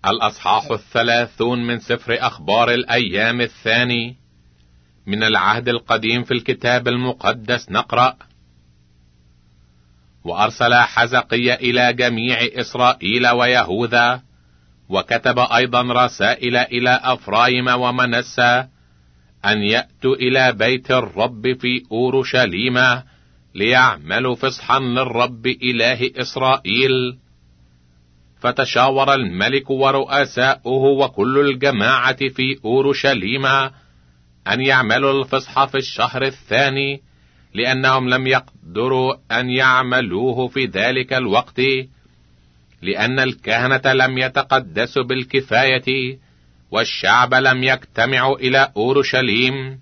الأصحاح 30 من سفر أخبار الأيام الثاني. من العهد القديم في الكتاب المقدس نقرأ: وأرسل حزقيا إلى جميع إسرائيل ويهوذا، وكتب أيضا رسائل إلى أفرايم ومنسى أن يأتوا إلى بيت الرب في أورشليم ليعملوا فصحا للرب إله إسرائيل. فتشاور الملك ورؤساؤه وكل الجماعة في أورشليم أن يعملوا الفصح في الشهر الثاني، لأنهم لم يقدروا أن يعملوه في ذلك الوقت، لأن الكهنة لم يتقدسوا بالكفاية، والشعب لم يجتمعوا إلى أورشليم.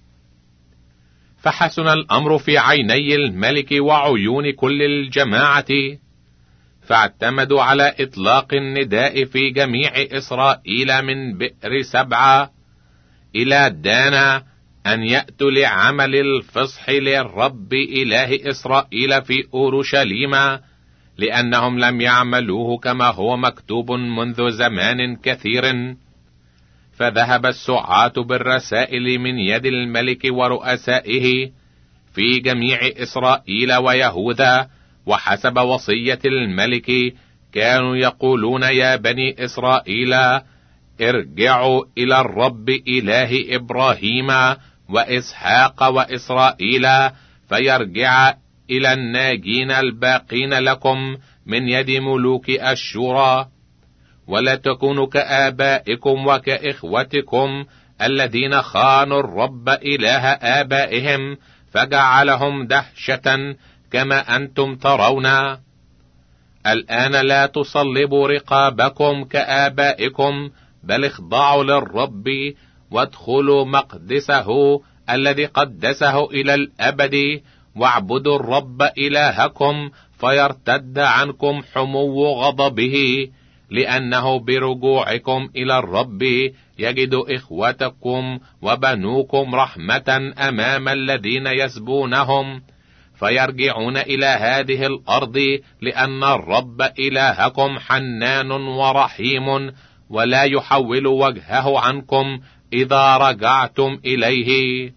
فحسن الأمر في عيني الملك وعيون كل الجماعة، فاعتمدوا على إطلاق النداء في جميع إسرائيل من بئر سبعة إلى دانا أن يأتوا لعمل الفصح للرب إله إسرائيل في أورشليم، لأنهم لم يعملوه كما هو مكتوب منذ زمان كثير. فذهب السعاة بالرسائل من يد الملك ورؤسائه في جميع إسرائيل ويهوذا، وحسب وصية الملك كانوا يقولون: يا بني إسرائيل، ارجعوا إلى الرب إله إبراهيم وإسحاق وإسرائيل، فيرجع إلى الناجين الباقين لكم من يد ملوك أشور، ولا تكونوا كآبائكم وكإخوتكم الذين خانوا الرب إله آبائهم فجعلهم دهشة كما أنتم ترون. الآن لا تصلبوا رقابكم كآبائكم، بل اخضعوا للرب وادخلوا مقدسه الذي قدسه إلى الأبد، واعبدوا الرب إلهكم فيرتد عنكم حمو غضبه، لأنه برجوعكم إلى الرب يجد إخوتكم وبنوكم رحمة أمام الذين يسبونهم، فيرجعون إلى هذه الأرض، لأن الرب إلهكم حنان ورحيم، ولا يحول وجهه عنكم إذا رجعتم إليه.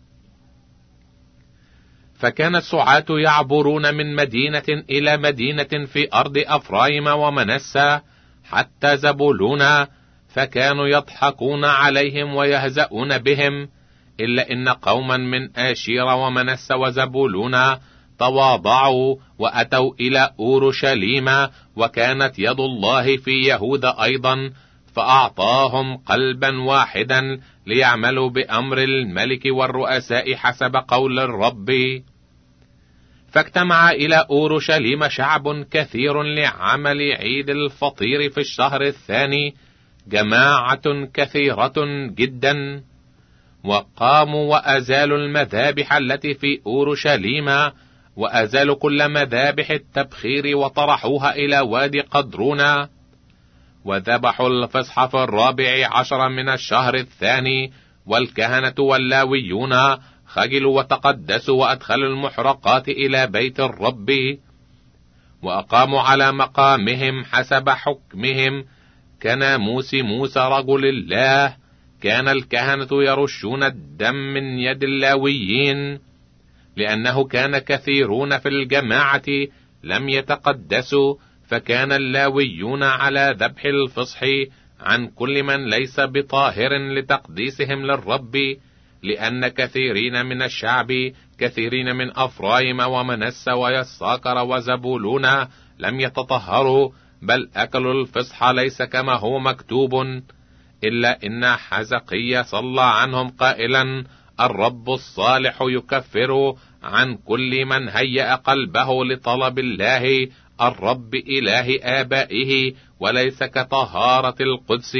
فكان السعاة يعبرون من مدينة إلى مدينة في أرض أفرايم ومنسى حتى زبولون، فكانوا يضحكون عليهم ويهزؤون بهم، إلا إن قوما من آشير ومنسى وزبولون تواضعوا وأتوا إلى أورشليم، وكانت يد الله في يهوذا أيضا، فأعطاهم قلبا واحدا ليعملوا بأمر الملك والرؤساء حسب قول الرب. فاجتمع إلى أورشليم شعب كثير لعمل عيد الفطير في الشهر الثاني، جماعة كثيرة جدا، وقاموا وأزالوا المذابح التي في أورشليم، وأزالوا كل مذابح التبخير وطرحوها إلى وادي قدرون، وذبحوا الفصح في 14 من الشهر الثاني. والكهنة واللاويون خجلوا وتقدسوا وأدخلوا المحرقات إلى بيت الرب، وأقاموا على مقامهم حسب حكمهم كناموس موسى رجل الله. كان الكهنة يرشون الدم من يد اللاويين، لأنه كان كثيرون في الجماعة لم يتقدسوا، فكان اللاويون على ذبح الفصح عن كل من ليس بطاهر لتقديسهم للرب، لأن كثيرين من الشعب، كثيرين من أفرايم ومنسى ويساكر وزبولون لم يتطهروا، بل أكلوا الفصح ليس كما هو مكتوب. إلا إن حزقيا صلى عنهم قائلا: الرب الصالح يكفر عن كل من هيأ قلبه لطلب الله الرب إله آبائه، وليس كطهارة القدس.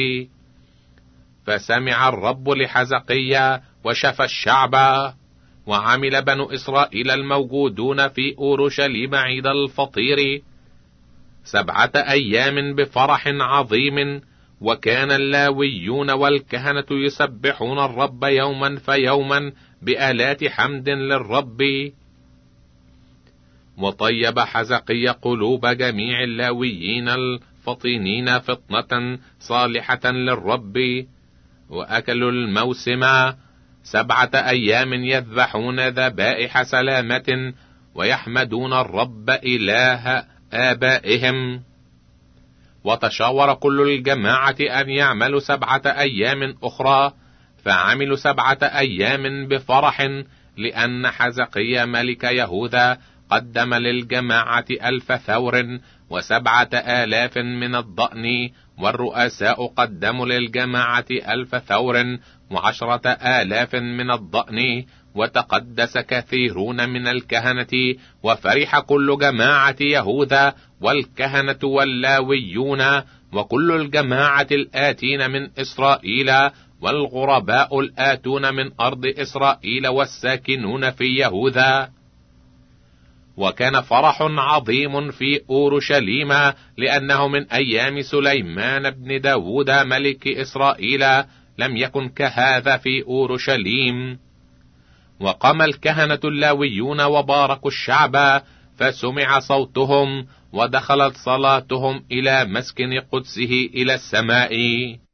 فسمع الرب لحزقيا وشفى الشعب، وعمل بنو إسرائيل الموجودون في أورشليم عيد الفطير 7 أيام بفرح عظيم، وكان اللاويون والكهنة يسبحون الرب يوما فيوما بآلات حمد للرب. وطيب حزقيا قلوب جميع اللاويين فطينين فطنة صالحة للرب. وأكلوا الموسم 7 أيام يذبحون ذبائح سلامة ويحمدون الرب إله آبائهم. وتشاور كل الجماعة أن يعملوا 7 أيام أخرى، فعملوا 7 أيام بفرح، لأن حزقيا ملك يهوذا قدم للجماعة 1000 ثور و7,000 من الضأن، والرؤساء قدموا للجماعة 1000 ثور و10,000 من الضأن. وتقدس كثيرون من الكهنة، وفرح كل جماعة يهوذا والكهنة واللاويون وكل الجماعة الآتين من إسرائيل والغرباء الآتون من أرض إسرائيل والساكنون في يهوذا. وكان فرح عظيم في أورشليم، لأنه من أيام سليمان بن داود ملك إسرائيل لم يكن كهذا في أورشليم. وقام الكهنة اللاويون وباركوا الشعب، فسمع صوتهم، ودخلت صلاتهم إلى مسكن قدسه إلى السماء.